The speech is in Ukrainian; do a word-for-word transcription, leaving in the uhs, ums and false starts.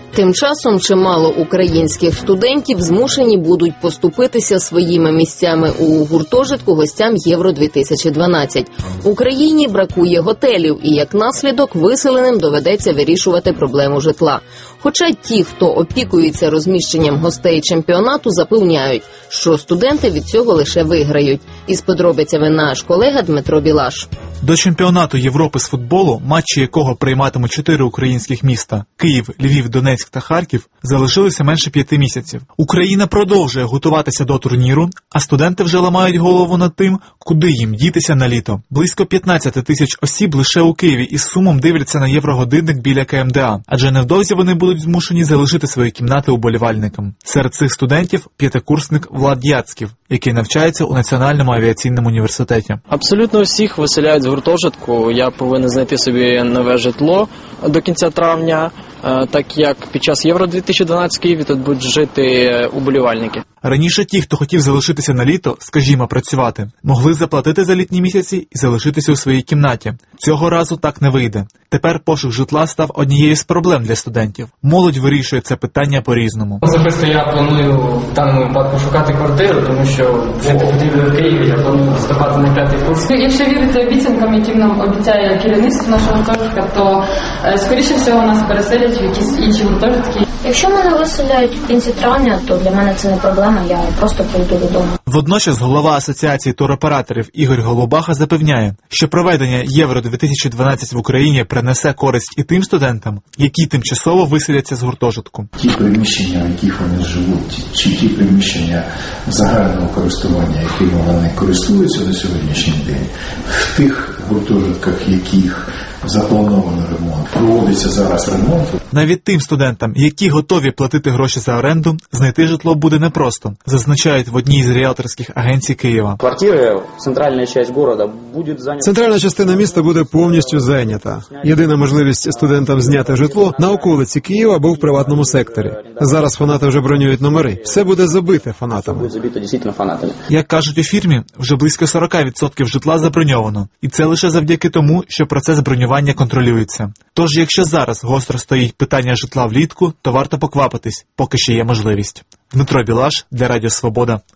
Тим часом чимало українських студентів змушені будуть поступитися своїми місцями у гуртожитку гостям Євро дві тисячі дванадцять. Україні бракує готелів і, як наслідок, виселеним доведеться вирішувати проблему житла. Хоча ті, хто опікується розміщенням гостей чемпіонату, запевняють, що студенти від цього лише виграють. Із подробицями наш колега Дмитро Білаш. До чемпіонату Європи з футболу, матчі якого прийматимуть чотири українських міста – Київ, Львів, Донецьк та Харків – залишилося менше п'яти місяців. Україна продовжує готуватися до турніру, а студенти вже ламають голову над тим, куди їм дітися на літо. Близько п'ятнадцять тисяч осіб лише у Києві із сумом дивляться на єврогодинник біля ка ем де а, адже невдовзі вони будуть змушені залишити свої кімнати уболівальникам. Серед цих студентів – п'ятикурсник Влад Яцьків, який навчається у Національному авіаційному університеті. Абсолютно всіх виселяють з гуртожитку. Я повинен знайти собі нове житло до кінця травня, так як під час Євро дві тисячі дванадцять в Києві тут будуть жити уболівальники. Раніше ті, хто хотів залишитися на літо, скажімо, працювати, могли заплатити за літні місяці і залишитися у своїй кімнаті. Цього разу так не вийде. Тепер пошук житла став однією з проблем для студентів. Молодь вирішує це питання по-різному. Особисто я планую в даному випадку шукати квартиру, тому що жити потрібно в Києві, я планую вступати на п'ятий курс. Якщо вірити обіцянкам, які нам обіцяє керівництво нашого гуртожитка, то скоріше всього нас переселять в якісь інші гуртожитки. Якщо мене виселяють в кінці травня, то для мене це не проблема, я просто прийду додому. Водночас голова Асоціації туроператорів Ігор Голубаха запевняє, що проведення Євро дві тисячі дванадцять в Україні принесе користь і тим студентам, які тимчасово виселяться з гуртожитку. Ті приміщення, в яких вони живуть, чи ті приміщення загального користування, якими вони користуються на сьогоднішній день, в тих гуртожитках, яких заплановано ремонт, проводиться зараз ремонт. Навіть тим студентам, які готові платити гроші за оренду, знайти житло буде непросто, зазначають в одній з ріелторських агенцій Києва. Квартири, центральна частина міста буде зайнята. Центральна частина міста буде повністю зайнята. Єдина можливість студентам зняти житло на околиці Києва або в приватному секторі. Зараз фанати вже бронюють номери. Все буде забите фанатами. Буде забито дійсно фанатами. Як кажуть у фірмі, вже близько сорок відсотків житла заброньовано. І це лише завдяки тому, що процес бронювання контролюється. Тож, якщо зараз гостро стоїть питання житла влітку, то варто поквапитись, поки ще є можливість. Дмитро Білаш для Радіо Свобода,